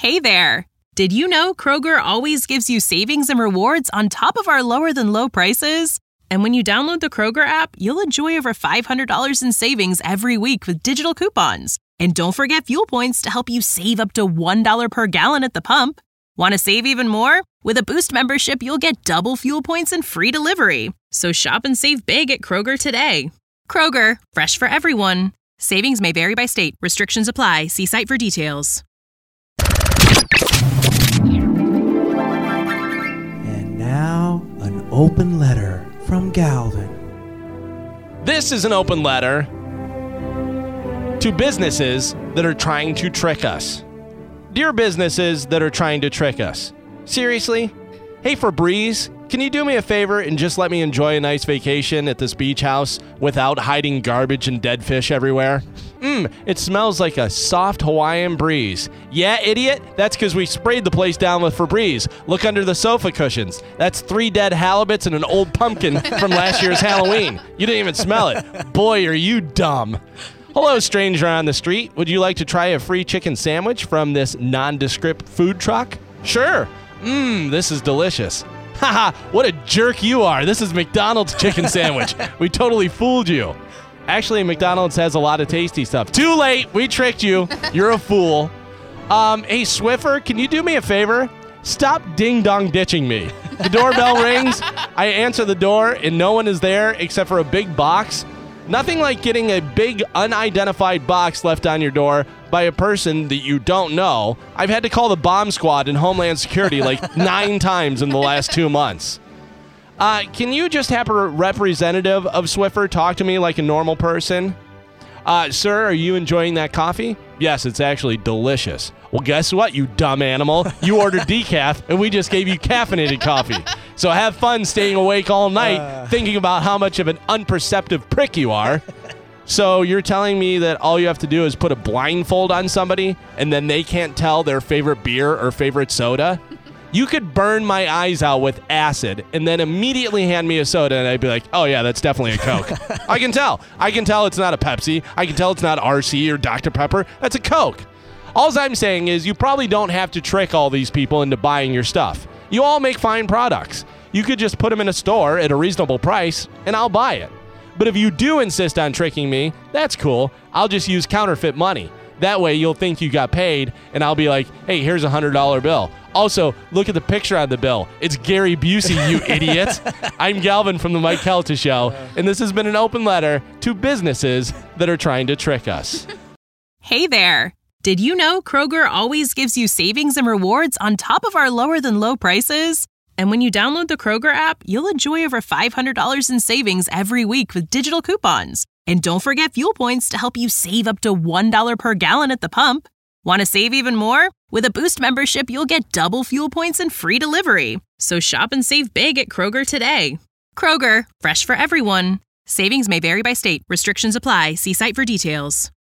Hey there! Did you know Kroger always gives you savings and rewards on top of our lower-than-low prices? And when you download the Kroger app, you'll enjoy over $500 in savings every week with digital coupons. And don't forget fuel points to help you save up to $1 per gallon at the pump. Want to save even more? With a Boost membership, you'll get double fuel points and free delivery. So shop and save big at Kroger today. Kroger, fresh for everyone. Savings may vary by state. Restrictions apply. See site for details. And now, an open letter from Galvin. This is an open letter to businesses that are trying to trick us. Dear businesses that are trying to trick us. Seriously? Hey, Febreze, can you do me a favor and just let me enjoy a nice vacation at this beach house without hiding garbage and dead fish everywhere? It smells like a soft Hawaiian breeze. Yeah, idiot? That's because we sprayed the place down with Febreze. Look under the sofa cushions. That's 3 dead halibuts and an old pumpkin from last year's Halloween. You didn't even smell it. Boy, are you dumb. Hello, stranger on the street. Would you like to try a free chicken sandwich from this nondescript food truck? Sure. This is delicious. Haha, what a jerk you are. This is McDonald's chicken sandwich. We totally fooled you. Actually, McDonald's has a lot of tasty stuff. Too late. We tricked you. You're a fool. Hey, Swiffer, can you do me a favor? Stop ding-dong ditching me. The doorbell rings. I answer the door, and no one is there except for a big box. Nothing like getting a big unidentified box left on your door by a person that you don't know. I've had to call the bomb squad and Homeland Security like 9 times in the last 2 months. Can you just have a representative of Swiffer talk to me like a normal person? Sir, are you enjoying that coffee? Yes, it's actually delicious. Well, guess what, you dumb animal? You ordered decaf, and we just gave you caffeinated coffee. So have fun staying awake all night thinking about how much of an unperceptive prick you are. So you're telling me that all you have to do is put a blindfold on somebody, and then they can't tell their favorite beer or favorite soda? You could burn my eyes out with acid and then immediately hand me a soda, and I'd be like, oh, yeah, that's definitely a Coke. I can tell. I can tell it's not a Pepsi. I can tell it's not RC or Dr. Pepper. That's a Coke. All I'm saying is you probably don't have to trick all these people into buying your stuff. You all make fine products. You could just put them in a store at a reasonable price, and I'll buy it. But if you do insist on tricking me, that's cool. I'll just use counterfeit money. That way you'll think you got paid, and I'll be like, hey, here's a $100 bill. Also, look at the picture on the bill. It's Gary Busey, you idiot. I'm Galvin from the Mike Kelta Show, and this has been an open letter to businesses that are trying to trick us. Hey there! Did you know Kroger always gives you savings and rewards on top of our lower-than-low prices? And when you download the Kroger app, you'll enjoy over $500 in savings every week with digital coupons. And don't forget fuel points to help you save up to $1 per gallon at the pump. Want to save even more? With a Boost membership, you'll get double fuel points and free delivery. So shop and save big at Kroger today. Kroger, fresh for everyone. Savings may vary by state. Restrictions apply. See site for details.